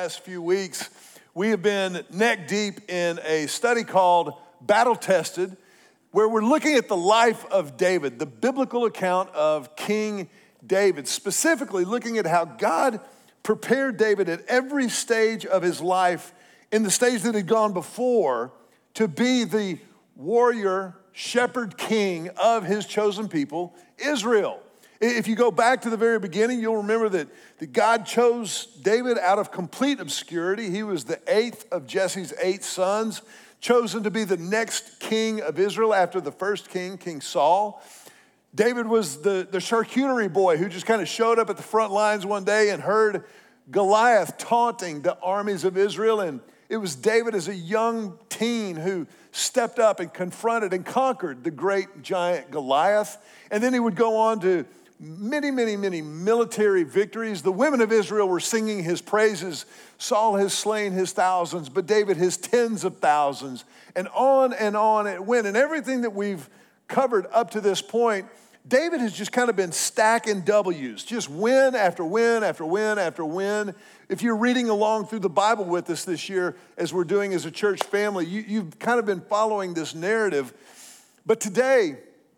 last few weeks, we have been neck deep in a study called Battle Tested, where we're looking at the life of David, the biblical account of King David, specifically looking at how God prepared David at every stage of his life, in the stage that had gone before, to be the warrior, shepherd king of his chosen people, Israel. If you go back to the very beginning, you'll remember that God chose David out of complete obscurity. He was the eighth of Jesse's 8 sons, chosen to be the next king of Israel after the first king, King Saul. David was the charcuterie boy who just kind of showed up at the front lines one day and heard Goliath taunting the armies of Israel. And it was David as a young teen who stepped up and confronted and conquered the great giant Goliath. And then he would go on to many military victories. The women of Israel were singing his praises. Saul has slain his thousands, but David his tens of thousands. And on it went. And everything that we've covered up to this point, David has just kind of been stacking W's, just win after win after win after win. If you're reading along through the Bible with us this year, as we're doing as a church family, you've kind of been following this narrative. But today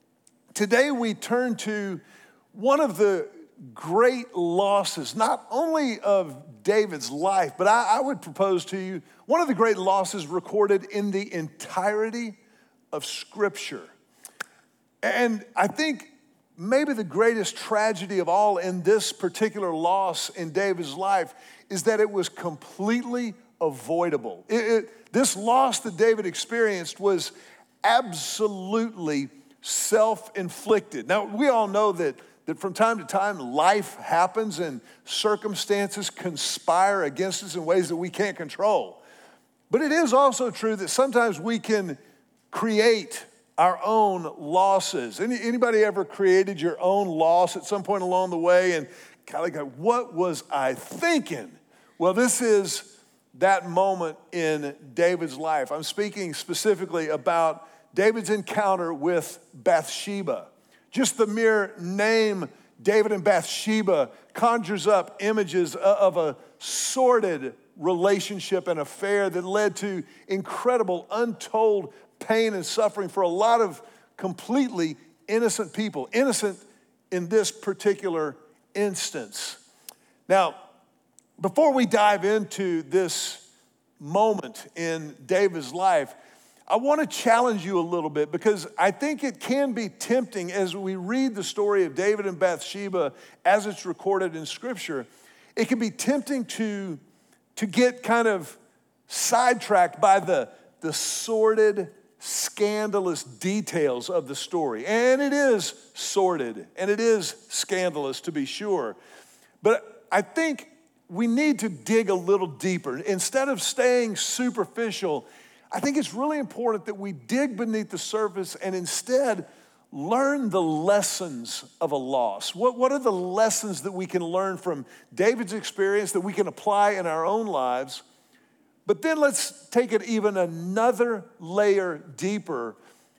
we turn to one of the great losses, not only of David's life, but I would propose to you, one of the great losses recorded in the entirety of Scripture. And I think maybe the greatest tragedy of all in this particular loss in David's life is that it was completely avoidable. This loss that David experienced was absolutely self-inflicted. Now, we all know that from time to time, life happens and circumstances conspire against us in ways that we can't control. But it is also true that sometimes we can create our own losses. Anybody ever created your own loss at some point along the way and kind of go, what was I thinking? Well, this is that moment in David's life. I'm speaking specifically about David's encounter with Bathsheba. Just the mere name David and Bathsheba conjures up images of a sordid relationship and affair that led to incredible, untold pain and suffering for a lot of completely innocent people, innocent in this particular instance. Now, before we dive into this moment in David's life, I want to challenge you a little bit because I think it can be tempting as we read the story of David and Bathsheba as it's recorded in Scripture. It can be tempting to get kind of sidetracked by the sordid, scandalous details of the story. And it is sordid and it is scandalous, to be sure. But I think we need to dig a little deeper. Instead of staying superficial, I think it's really important that we dig beneath the surface and instead learn the lessons of a loss. What are the lessons that we can learn from David's experience that we can apply in our own lives? But then let's take it even another layer deeper.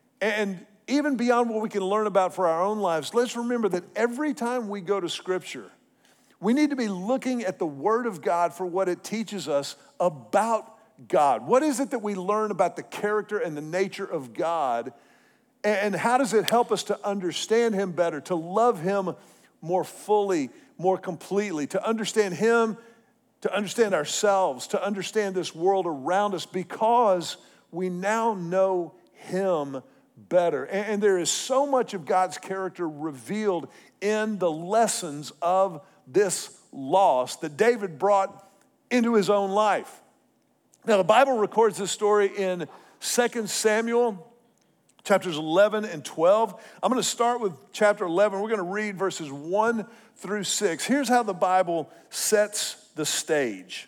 And even beyond what we can learn about for our own lives, let's remember that every time we go to Scripture, we need to be looking at the Word of God for what it teaches us about God. What is it that we learn about the character and the nature of God? And how does it help us to understand Him better, to love Him more fully, more completely, to understand Him, to understand ourselves, to understand this world around us because we now know Him better. And there is so much of God's character revealed in the lessons of this loss that David brought into his own life. Now, the Bible records this story in 2 Samuel, chapters 11 and 12. I'm going to start with chapter 11. We're going to read verses 1 through 6. Here's how the Bible sets the stage.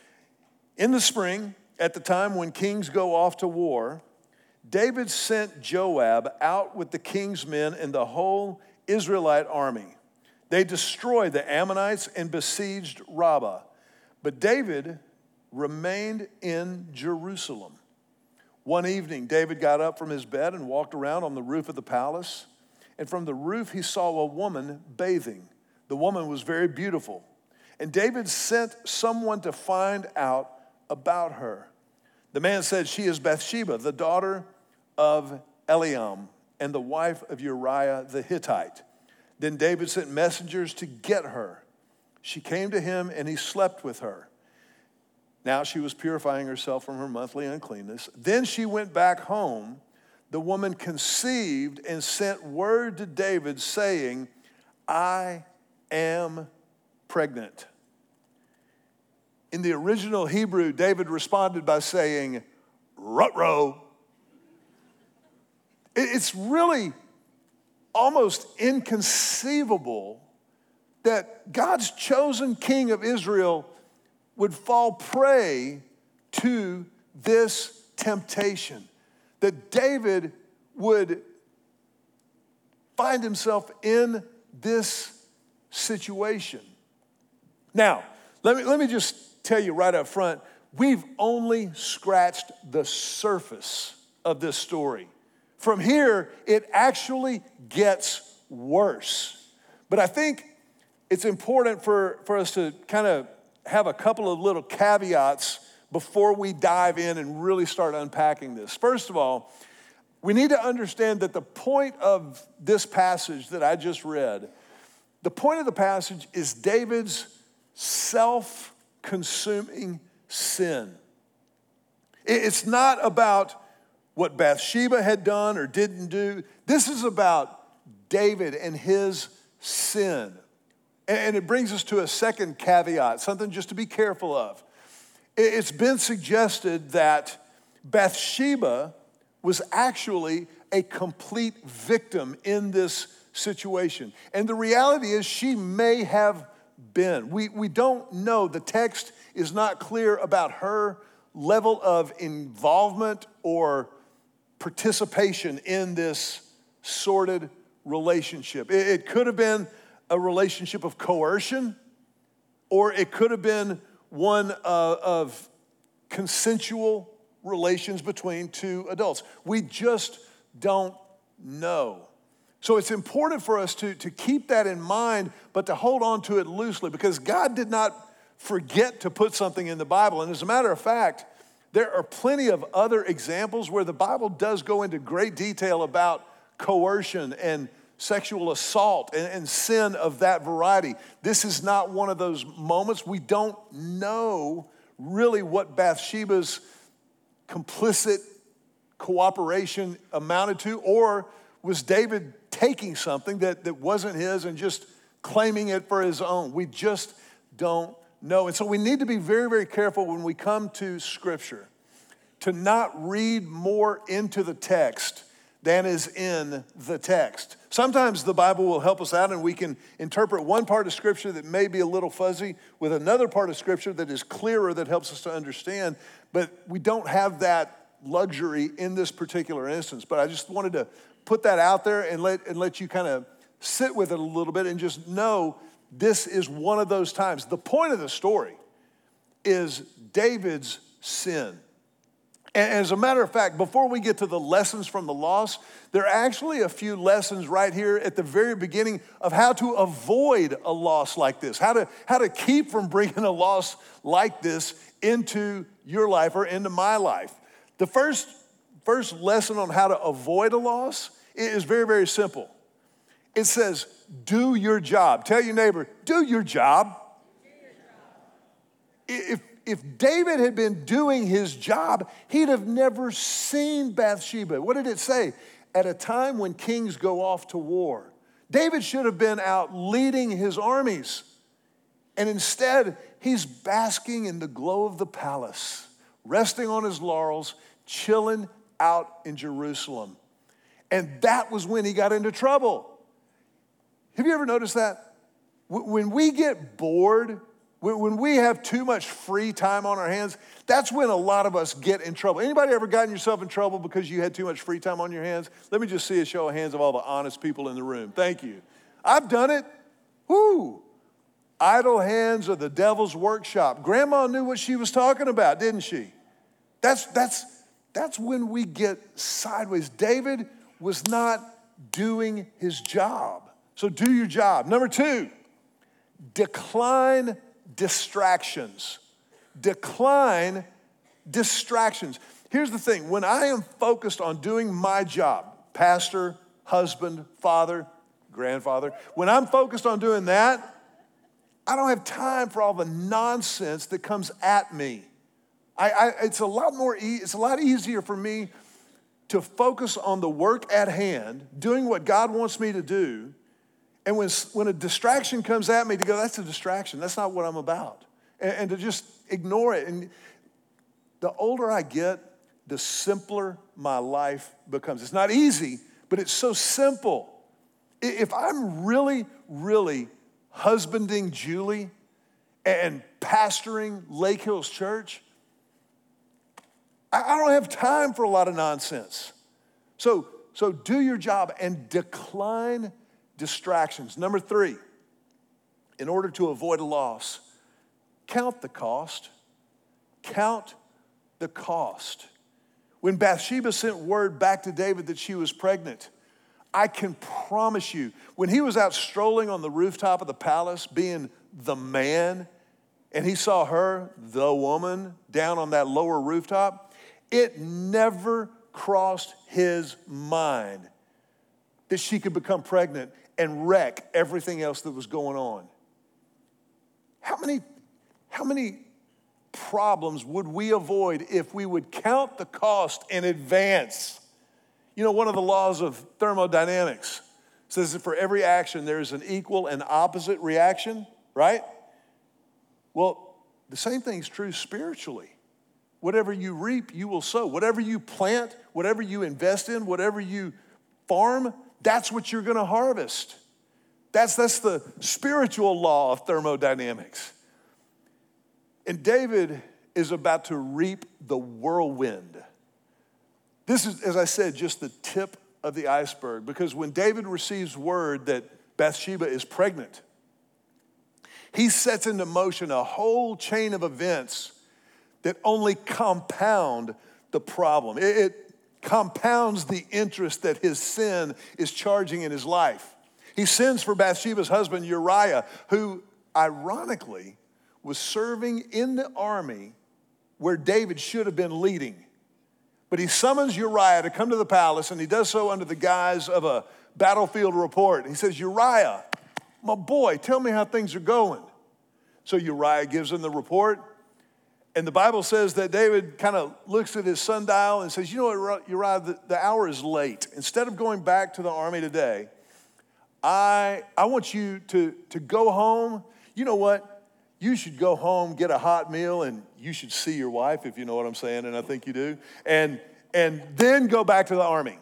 In the spring, at the time when kings go off to war, David sent Joab out with the king's men and the whole Israelite army. They destroyed the Ammonites and besieged Rabbah. But David remained in Jerusalem. One evening, David got up from his bed and walked around on the roof of the palace. And from the roof, he saw a woman bathing. The woman was very beautiful. And David sent someone to find out about her. The man said, she is Bathsheba, the daughter of Eliam, and the wife of Uriah the Hittite. Then David sent messengers to get her. She came to him, and he slept with her. Now she was purifying herself from her monthly uncleanness. Then she went back home. The woman conceived and sent word to David saying, I am pregnant. In the original Hebrew, David responded by saying, ruh-roh. It's really almost inconceivable that God's chosen king of Israel would fall prey to this temptation, that David would find himself in this situation. Now, let me just tell you right up front, we've only scratched the surface of this story. From here, it actually gets worse. But I think it's important for us to kind of have a couple of little caveats before we dive in and really start unpacking this. First of all, we need to understand that the point of this passage that I just read, the point of the passage is David's self-consuming sin. It's not about what Bathsheba had done or didn't do. This is about David and his sin. And it brings us to a second caveat, something just to be careful of. It's been suggested that Bathsheba was actually a complete victim in this situation. And the reality is she may have been. We don't know. The text is not clear about her level of involvement or participation in this sordid relationship. It could have been a relationship of coercion, or it could have been one of consensual relations between two adults. We just don't know. So it's important for us to keep that in mind, but to hold on to it loosely, because God did not forget to put something in the Bible. And as a matter of fact, there are plenty of other examples where the Bible does go into great detail about coercion and sexual assault and sin of that variety. This is not one of those moments. We don't know really what Bathsheba's complicit cooperation amounted to, or was David taking something that wasn't his and just claiming it for his own. We just don't know. And so we need to be very, very careful when we come to Scripture to not read more into the text than is in the text. Sometimes the Bible will help us out and we can interpret one part of Scripture that may be a little fuzzy with another part of Scripture that is clearer, that helps us to understand, but we don't have that luxury in this particular instance. But I just wanted to put that out there and let you kind of sit with it a little bit and just know this is one of those times. The point of the story is David's sin. And as a matter of fact, before we get to the lessons from the loss, there are actually a few lessons right here at the very beginning of how to avoid a loss like this, how to keep from bringing a loss like this into your life or into my life. The first lesson on how to avoid a loss is very, very simple. It says, do your job. Tell your neighbor, do your job. If David had been doing his job, he'd have never seen Bathsheba. What did it say? At a time when kings go off to war. David should have been out leading his armies. And instead, he's basking in the glow of the palace, resting on his laurels, chilling out in Jerusalem. And that was when he got into trouble. Have you ever noticed that? When we get bored, when we have too much free time on our hands, that's when a lot of us get in trouble. Anybody ever gotten yourself in trouble because you had too much free time on your hands? Let me just see a show of hands of all the honest people in the room. Thank you. I've done it. Woo! Idle hands are the devil's workshop. Grandma knew what she was talking about, didn't she? That's when we get sideways. David was not doing his job. So do your job. Number 2, decline distractions. Decline distractions. Here's the thing. When I am focused on doing my job, pastor, husband, father, grandfather, when I'm focused on doing that, I don't have time for all the nonsense that comes at me. It's a lot easier for me to focus on the work at hand, doing what God wants me to do, and when a distraction comes at me, to go, that's a distraction. That's not what I'm about. And to just ignore it. And the older I get, the simpler my life becomes. It's not easy, but it's so simple. If I'm really, really husbanding Julie and pastoring Lake Hills Church, I don't have time for a lot of nonsense. So do your job and decline distractions. Number 3, in order to avoid a loss, count the cost. Count the cost. When Bathsheba sent word back to David that she was pregnant, I can promise you, when he was out strolling on the rooftop of the palace, being the man, and he saw her, the woman, down on that lower rooftop, it never crossed his mind that she could become pregnant and wreck everything else that was going on. How many problems would we avoid if we would count the cost in advance? You know, one of the laws of thermodynamics says that for every action, there is an equal and opposite reaction, right? Well, the same thing is true spiritually. Whatever you reap, you will sow. Whatever you plant, whatever you invest in, whatever you farm, that's what you're going to harvest. That's the spiritual law of thermodynamics. And David is about to reap the whirlwind. This is, as I said, just the tip of the iceberg, because when David receives word that Bathsheba is pregnant, he sets into motion a whole chain of events that only compound the problem. It compounds the interest that his sin is charging in his life. He sends for Bathsheba's husband, Uriah, who ironically was serving in the army where David should have been leading. But he summons Uriah to come to the palace, and he does so under the guise of a battlefield report. He says, Uriah, my boy, tell me how things are going. So Uriah gives him the report. And the Bible says that David kind of looks at his sundial and says, you know what, Uriah, the hour is late. Instead of going back to the army today, I want you to go home. You know what? You should go home, get a hot meal, and you should see your wife, if you know what I'm saying, and I think you do, and then go back to the army.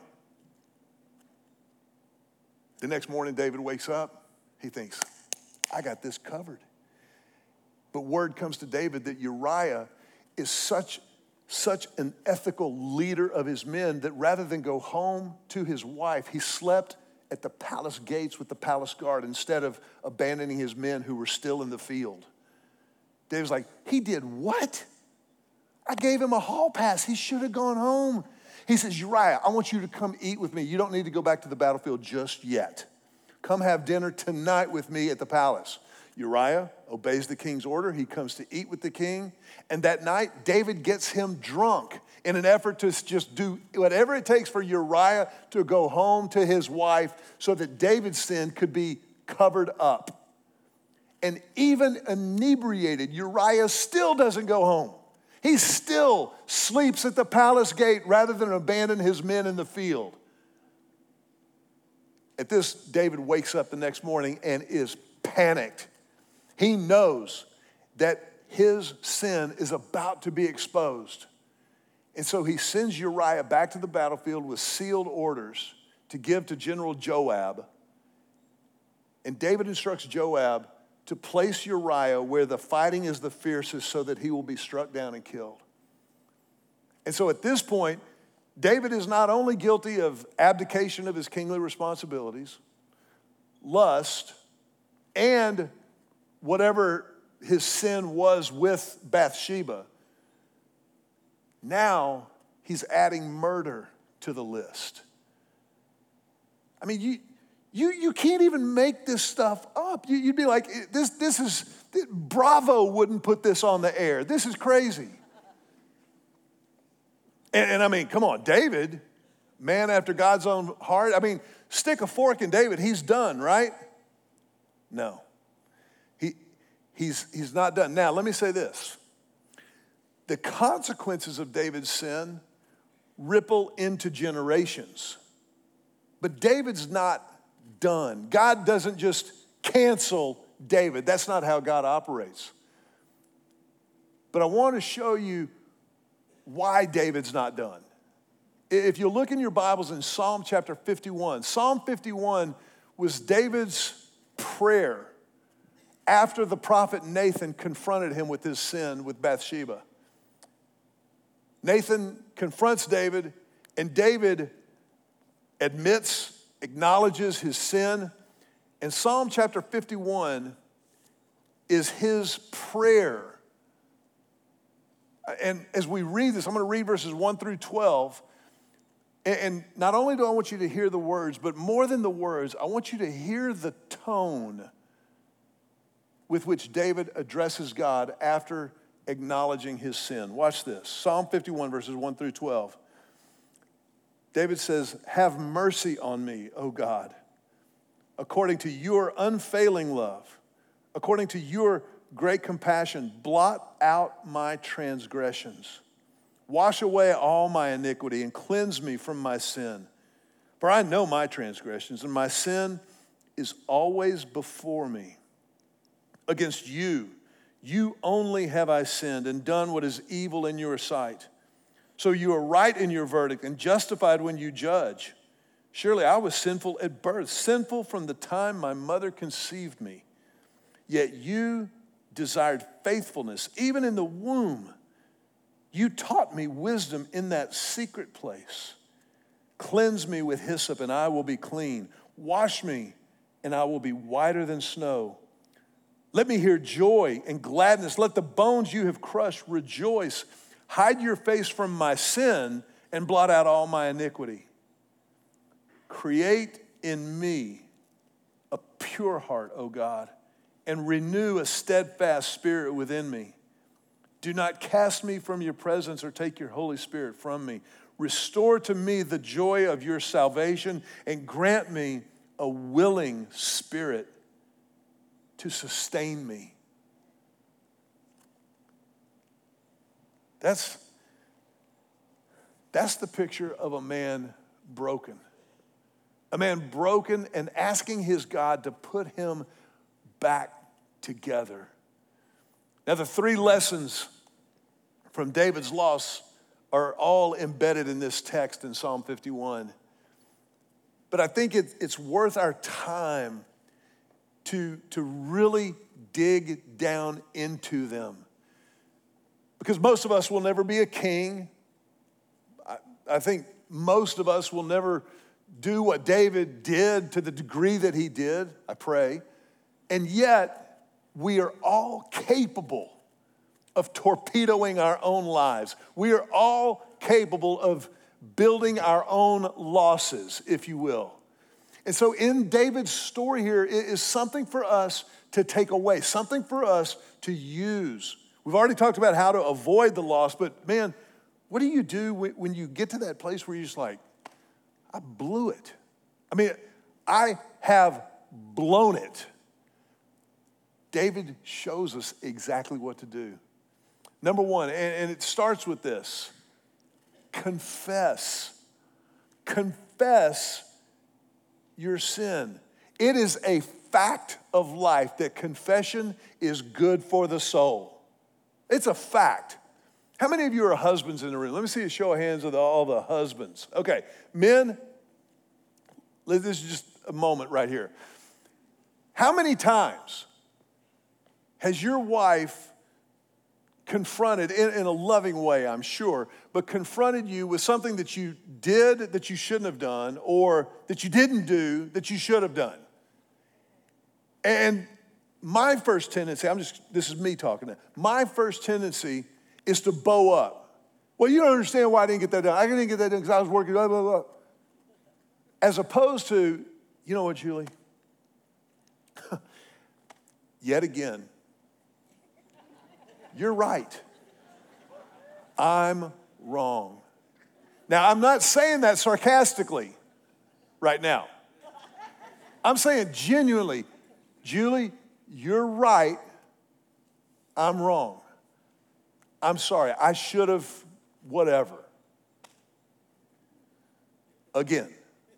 The next morning, David wakes up. He thinks, I got this covered. But word comes to David that Uriah is such an ethical leader of his men that rather than go home to his wife, he slept at the palace gates with the palace guard instead of abandoning his men who were still in the field. David's like, he did what? I gave him a hall pass. He should have gone home. He says, Uriah, I want you to come eat with me. You don't need to go back to the battlefield just yet. Come have dinner tonight with me at the palace. Uriah obeys the king's order. He comes to eat with the king. And that night, David gets him drunk in an effort to just do whatever it takes for Uriah to go home to his wife so that David's sin could be covered up. And even inebriated, Uriah still doesn't go home. He still sleeps at the palace gate rather than abandon his men in the field. At this, David wakes up the next morning and is panicked. He knows that his sin is about to be exposed. And so he sends Uriah back to the battlefield with sealed orders to give to General Joab. And David instructs Joab to place Uriah where the fighting is the fiercest so that he will be struck down and killed. And so at this point, David is not only guilty of abdication of his kingly responsibilities, lust, and whatever his sin was with Bathsheba, now he's adding murder to the list. I mean, you can't even make this stuff up. You'd be like, this Bravo wouldn't put this on the air. This is crazy. And I mean, come on, David, man after God's own heart. I mean, stick a fork in David, he's done, right? No. He's not done. Now, let me say this. The consequences of David's sin ripple into generations. But David's not done. God doesn't just cancel David. That's not how God operates. But I want to show you why David's not done. If you look in your Bibles in Psalm chapter 51, Psalm 51 was David's prayer after the prophet Nathan confronted him with his sin with Bathsheba. Nathan confronts David, and David admits, acknowledges his sin. And Psalm chapter 51 is his prayer. And as we read this, I'm going to read verses 1 through 12. And not only do I want you to hear the words, but more than the words, I want you to hear the tone with which David addresses God after acknowledging his sin. Watch this. Psalm 51, verses 1 through 12. David says, "Have mercy on me, O God, according to your unfailing love, according to your great compassion, blot out my transgressions. Wash away all my iniquity and cleanse me from my sin. For I know my transgressions, and my sin is always before me. Against you, you only have I sinned and done what is evil in your sight. So you are right in your verdict and justified when you judge. Surely I was sinful at birth, sinful from the time my mother conceived me. Yet you desired faithfulness, even in the womb. You taught me wisdom in that secret place. Cleanse me with hyssop, and I will be clean. Wash me, and I will be whiter than snow. Let me hear joy and gladness. Let the bones you have crushed rejoice. Hide your face from my sin and blot out all my iniquity. Create in me a pure heart, O God, and renew a steadfast spirit within me. Do not cast me from your presence or take your Holy Spirit from me. Restore to me the joy of your salvation and grant me a willing spirit to sustain me." That's the picture of a man broken. A man broken and asking his God to put him back together. Now, the three lessons from David's loss are all embedded in this text in Psalm 51. But I think it's worth our time to really dig down into them. Because most of us will never be a king. I think most of us will never do what David did to the degree that he did, I pray. And yet, we are all capable of torpedoing our own lives. We are all capable of building our own losses, if you will. And so in David's story here is something for us to take away, something for us to use. We've already talked about how to avoid the loss, but man, what do you do when you get to that place where you're just like, I blew it? I mean, I have blown it. David shows us exactly what to do. Number one, and it starts with this: confess. Confess your sin. It is a fact of life that confession is good for the soul. It's a fact. How many of you are husbands in the room? Let me see a show of hands of all the husbands. Okay, men, this is just a moment right here. How many times has your wife confronted, in a loving way, I'm sure, but confronted you with something that you did that you shouldn't have done, or that you didn't do that you should have done? And my first tendency, this is me talking now, my first tendency is to bow up. Well, you don't understand why I didn't get that done. I didn't get that done because I was working, blah, blah, blah. As opposed to, you know what, Julie? Yet again, you're right. I'm wrong. Now, I'm not saying that sarcastically right now. I'm saying genuinely, Julie, you're right. I'm wrong. I'm sorry. I should have whatever. Again,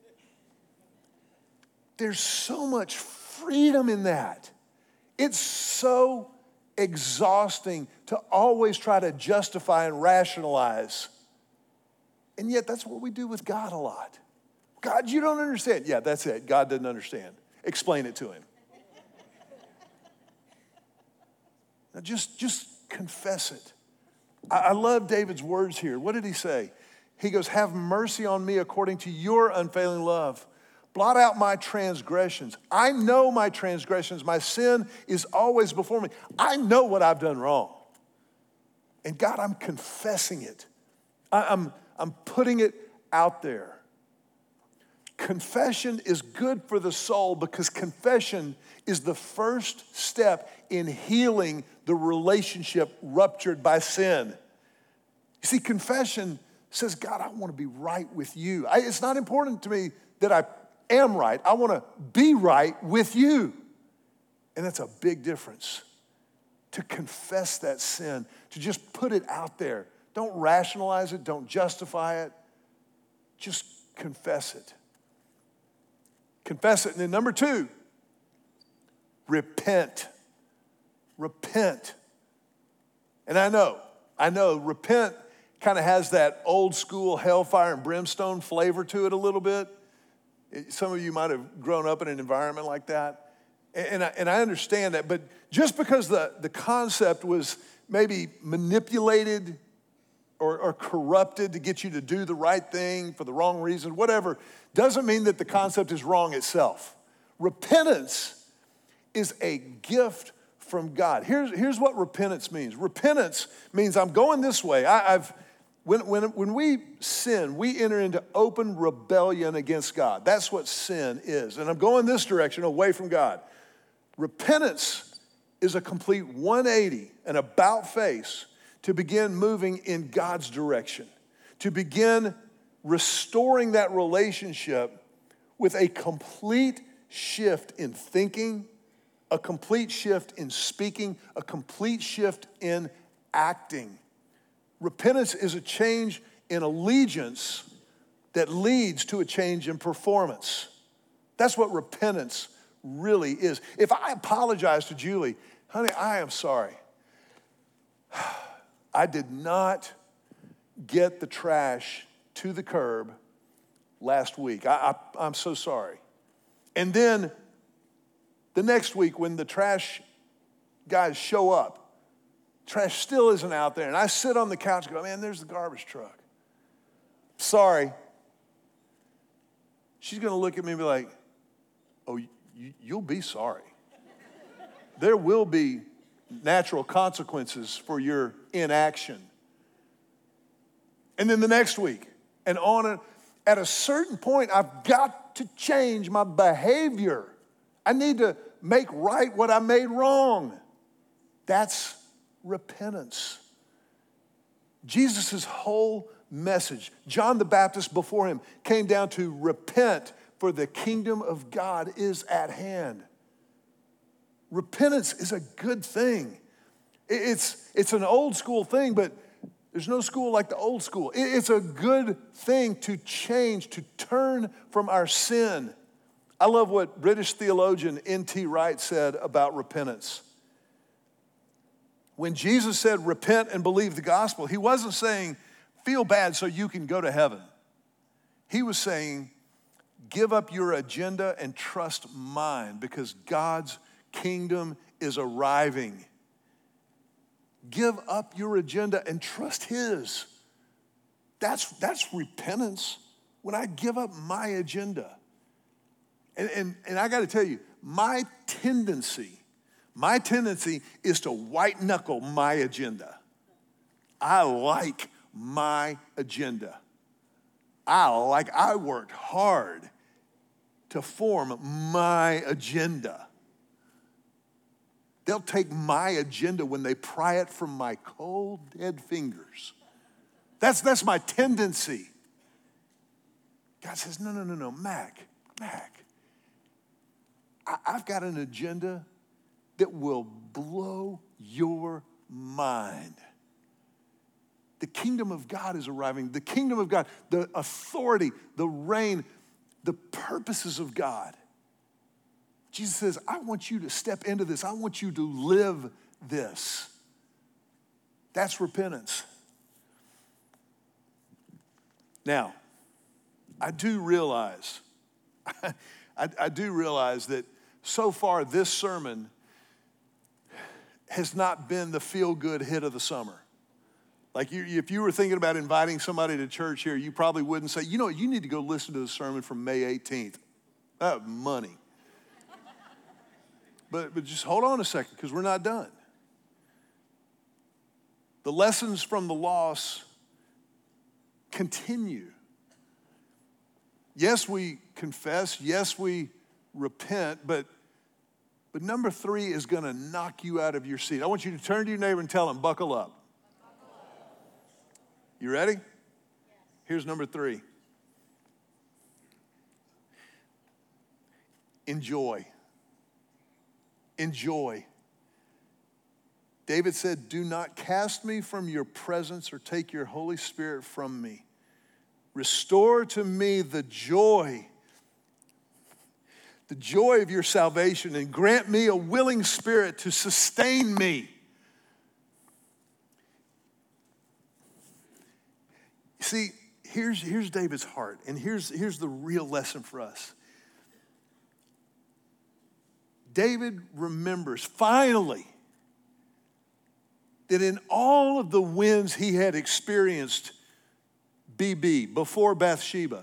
there's so much freedom in that. It's so exhausting to always try to justify and rationalize. And yet that's what we do with God a lot. God, you don't understand. Yeah, that's it. God doesn't understand. Explain it to him. Now just confess it. I love David's words here. What did he say? He goes, have mercy on me according to your unfailing love. Blot out my transgressions. I know my transgressions. My sin is always before me. I know what I've done wrong. And God, I'm confessing it. I'm putting it out there. Confession is good for the soul because confession is the first step in healing the relationship ruptured by sin. You see, confession says, God, I want to be right with you. It's not important to me that I am right. I want to be right with you. And that's a big difference. To confess that sin, to just put it out there. Don't rationalize it. Don't justify it. Just confess it. Confess it. And then number 2, repent. Repent. And I know, repent kind of has that old school hellfire and brimstone flavor to it a little bit. Some of you might have grown up in an environment like that. And I understand that, but just because the concept was maybe manipulated or corrupted to get you to do the right thing for the wrong reason, whatever, doesn't mean that the concept is wrong itself. Repentance is a gift from God. Here's what repentance means. Repentance means I'm going this way. When we sin, we enter into open rebellion against God. That's what sin is. And I'm going this direction, away from God. Repentance is a complete 180, an about face, to begin moving in God's direction, to begin restoring that relationship with a complete shift in thinking, a complete shift in speaking, a complete shift in acting. Repentance is a change in allegiance that leads to a change in performance. That's what repentance really is. If I apologize to Julie, honey, I am sorry. I did not get the trash to the curb last week. I'm so sorry. And then the next week when the trash guys show up, trash still isn't out there. And I sit on the couch and go, man, there's the garbage truck. Sorry. She's going to look at me and be like, oh, you'll be sorry. There will be natural consequences for your inaction. And then the next week, and on and at a certain point, I've got to change my behavior. I need to make right what I made wrong. That's repentance. Jesus' whole message, John the Baptist before him, came down to repent, for the kingdom of God is at hand. Repentance is a good thing. It's an old school thing, but there's no school like the old school. It's a good thing to change, to turn from our sin. I love what British theologian N.T. Wright said about repentance. When Jesus said repent and believe the gospel, he wasn't saying feel bad so you can go to heaven. He was saying give up your agenda and trust mine because God's kingdom is arriving. Give up your agenda and trust his. That's repentance. When I give up my agenda. And I got to tell you, my tendency is to white knuckle my agenda. I like my agenda. I worked hard to form my agenda. They'll take my agenda when they pry it from my cold, dead fingers. That's my tendency. God says, no, Mac. I've got an agenda that will blow your mind. The kingdom of God is arriving. The kingdom of God, the authority, the reign, the purposes of God. Jesus says, I want you to step into this. I want you to live this. That's repentance. Now, I do realize that so far this sermon has not been the feel-good hit of the summer. Like if you were thinking about inviting somebody to church here, you probably wouldn't say, you need to go listen to the sermon from May 18th. Money. But just hold on a second, because we're not done. The lessons from the loss continue. Yes, we confess. Yes, we repent. But number 3 is going to knock you out of your seat. I want you to turn to your neighbor and tell him, buckle up. You ready? Yes. Here's number 3. Enjoy. Enjoy. David said, do not cast me from your presence or take your Holy Spirit from me. Restore to me the joy of your salvation, and grant me a willing spirit to sustain me. See, here's David's heart, and here's the real lesson for us. David remembers finally that in all of the wins he had experienced before Bathsheba,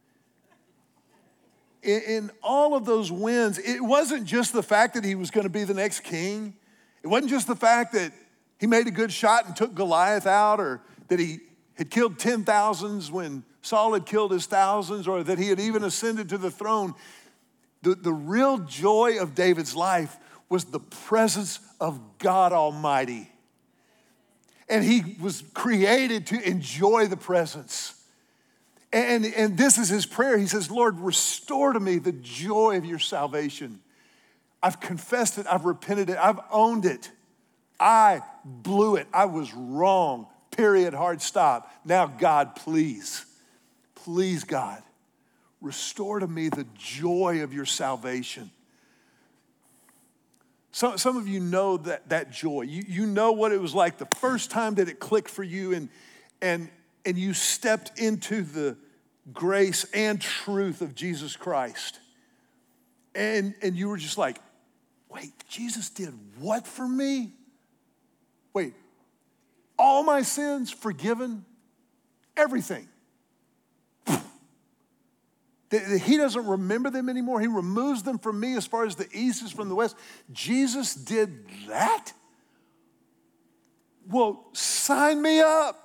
in all of those wins, it wasn't just the fact that he was going to be the next king. It wasn't just the fact that he made a good shot and took Goliath out, or that he had killed 10,000s when Saul had killed his thousands, or that he had even ascended to the throne. The real joy of David's life was the presence of God Almighty. And he was created to enjoy the presence. And this is his prayer. He says, Lord, restore to me the joy of your salvation. I've confessed it. I've repented it. I've owned it. I blew it. I was wrong. Period. Hard stop. Now, God, please, God, restore to me the joy of your salvation. Some of you know that joy. You know what it was like the first time that it clicked for you, and you stepped into the grace and truth of Jesus Christ. And you were just like, wait, Jesus did what for me? Wait, all my sins forgiven? Everything. He doesn't remember them anymore. He removes them from me as far as the east is from the west. Jesus did that? Well, sign me up.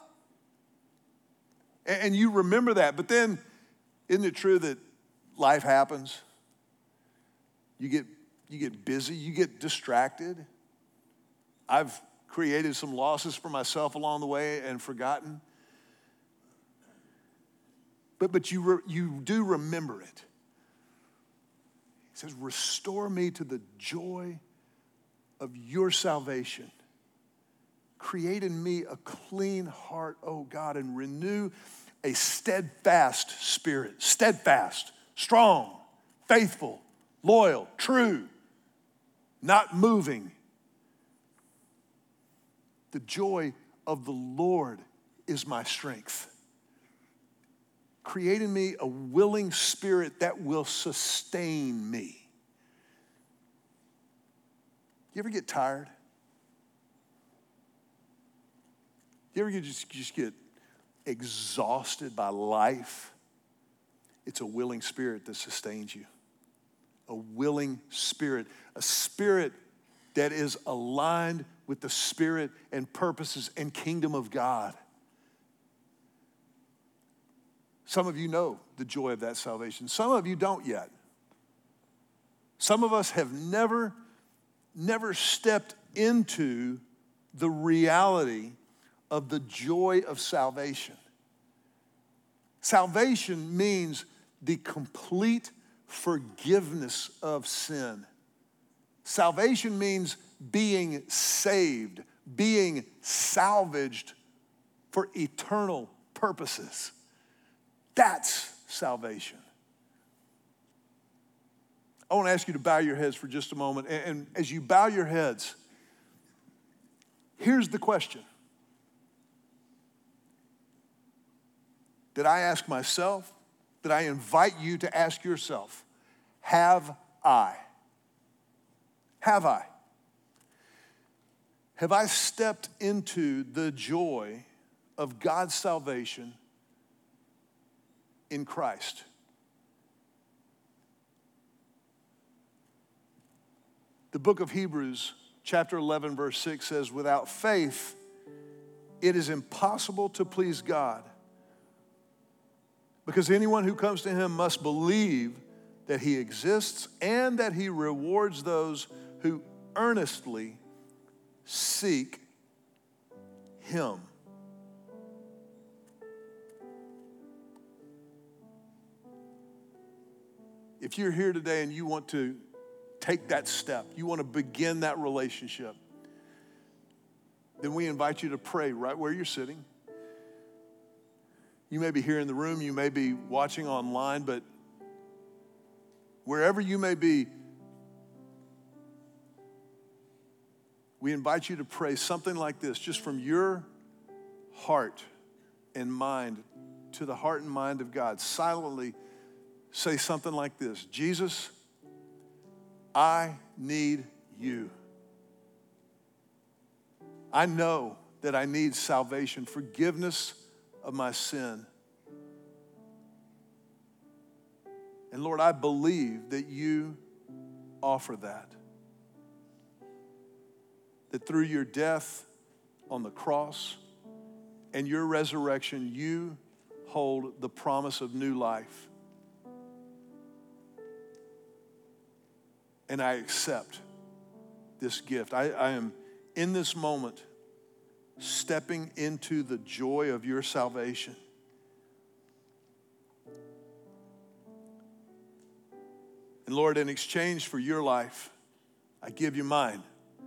And you remember that. But then, isn't it true that life happens? You get busy, you get distracted. I've created some losses for myself along the way and forgotten. But you do remember it. He says, restore me to the joy of your salvation. Create in me a clean heart, O God, and renew a steadfast spirit. Steadfast, strong, faithful, loyal, true, not moving. The joy of the Lord is my strength. Create in me a willing spirit that will sustain me. You ever get tired? You ever just get exhausted by life? It's a willing spirit that sustains you. A willing spirit. A spirit that is aligned with the spirit and purposes and kingdom of God. Some of you know the joy of that salvation. Some of you don't yet. Some of us have never never stepped into the reality of the joy of salvation. Salvation means the complete forgiveness of sin. Salvation means being saved, being salvaged for eternal purposes. That's salvation. I want to ask you to bow your heads for just a moment. And as you bow your heads, here's the question that I ask myself, that I invite you to ask yourself. Have I? Have I? Have I stepped into the joy of God's salvation in Christ? The book of Hebrews, chapter 11, verse 6 says, without faith, it is impossible to please God, because anyone who comes to him must believe that he exists and that he rewards those who earnestly seek him. If you're here today and you want to take that step, you want to begin that relationship, then we invite you to pray right where you're sitting. You may be here in the room, you may be watching online, but wherever you may be, we invite you to pray something like this, just from your heart and mind to the heart and mind of God. Silently say something like this: Jesus, I need you. I know that I need salvation, forgiveness of my sin. And Lord, I believe that you offer that. That through your death on the cross and your resurrection, you hold the promise of new life. And I accept this gift. I am in this moment stepping into the joy of your salvation. And Lord, in exchange for your life, I give you mine.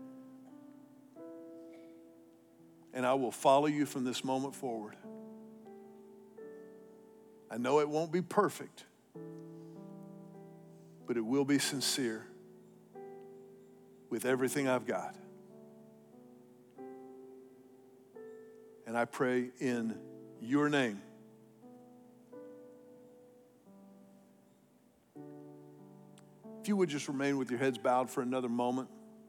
And I will follow you from this moment forward. I know it won't be perfect, but it will be sincere with everything I've got. And I pray in your name. If you would just remain with your heads bowed for another moment.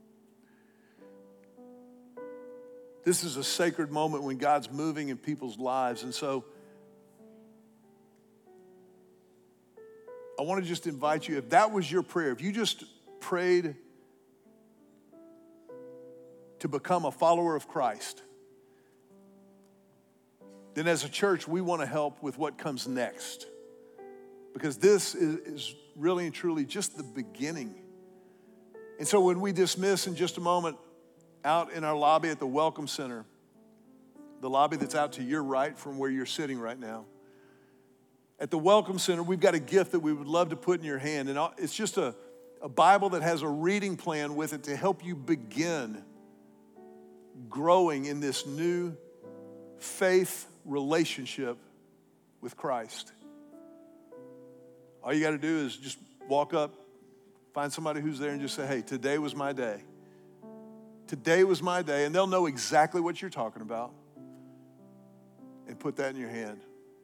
This is a sacred moment when God's moving in people's lives. And so I want to just invite you, if that was your prayer, if you just prayed to become a follower of Christ, then as a church, we want to help with what comes next. Because this is really and truly just the beginning. And so when we dismiss in just a moment out in our lobby at the Welcome Center, the lobby that's out to your right from where you're sitting right now, at the Welcome Center, we've got a gift that we would love to put in your hand. And it's just a Bible that has a reading plan with it to help you begin growing in this new faith relationship with Christ. All you got to do is just walk up, find somebody who's there and just say, hey, today was my day. Today was my day. And they'll know exactly what you're talking about. And put that in your hand.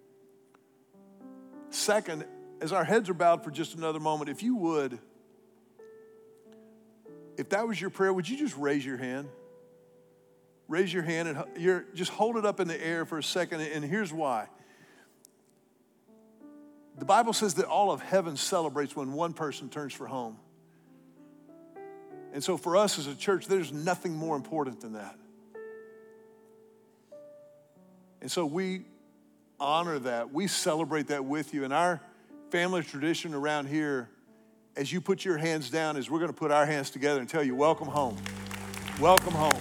Second, as our heads are bowed for just another moment, if you would, if that was your prayer, would you just raise your hand? Raise your hand and just hold it up in the air for a second. And here's why. The Bible says that all of heaven celebrates when one person turns for home. And so for us as a church, there's nothing more important than that. And so we honor that. We celebrate that with you. And our family tradition around here, as you put your hands down, as we're going to put our hands together and tell you, welcome home. Welcome home.